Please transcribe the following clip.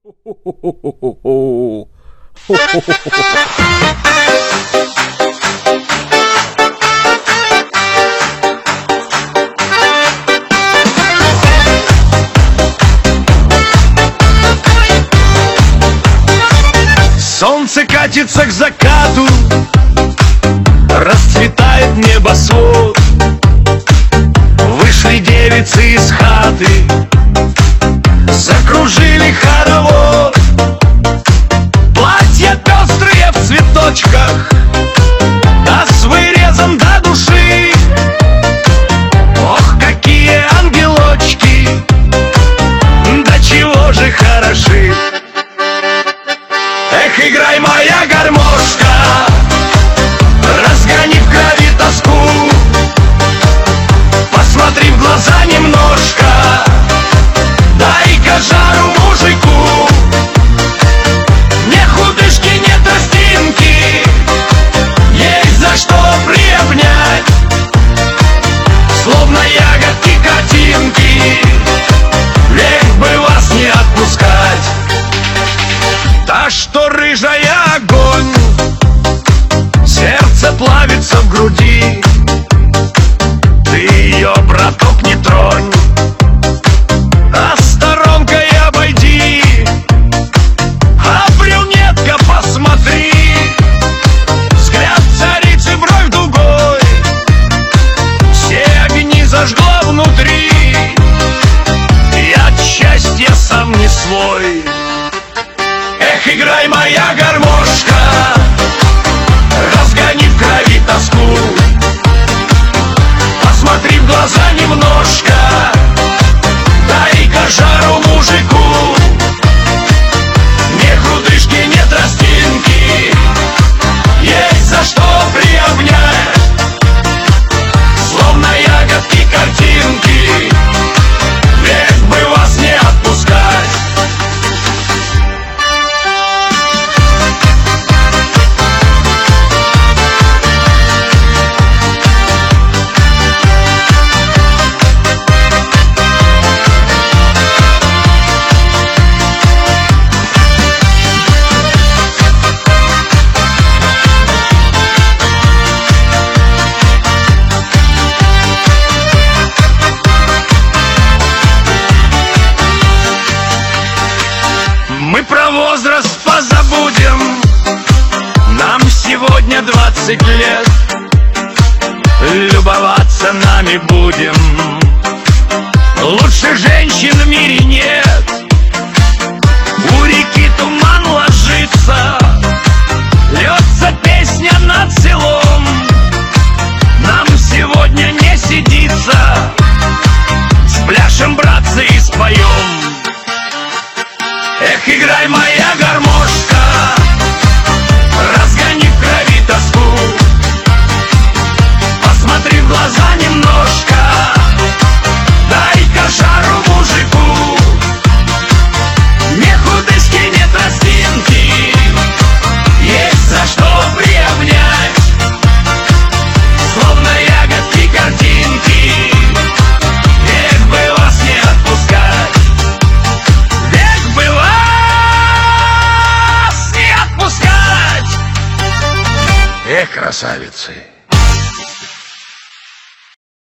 Солнце катится к закату, расцветает небосвод. Вышли девицы из хаты, закружили хоровод. Платья пестрые в цветочках, да с вырезом до души. Ох, какие ангелочки, да чего же хороши. Эх, играй, моя гармошка, разгони в крови тоску. Посмотри в глаза немножко, дай-ка жару мужику. Не худышки, не тростинки, есть за что приобнять. Словно ягодки, картинки, лень бы вас не отпускать. Та, что рыжая огонь, сердце плавится в груди. Ты ее, браток, не тронь, а сторонкой обойди. А брюнетка, посмотри, взгляд царицы, бровь дугой, все огни зажгла внутри. И от счастья сам не свой. Эх, играй, моя гармошка, разгони в крови тоску. Посмотри в глаза немножко, дай-ка жару мужику. Не худышки, не тростинки, есть за что приобнять. Словно ягодки, картинки, век бы вас не отпускать. Мы про возраст позабудем, нам сегодня 20 лет. Любоваться нами будем, лучших женщин в мире нет. У реки туман ложится, льется песня над селом. Нам сегодня не сидится, спляшем, братцы, и споем. Эх, играй, моя гармошка, разгони в крови тоску. Посмотри в глаза немножко, дай-ка жару мужику. Не худышки, не тростинки, есть за что приобнять. Словно ягодки, картинки, век бы вас не отпускать. Век бы вас не отпускать. Эх, красавицы!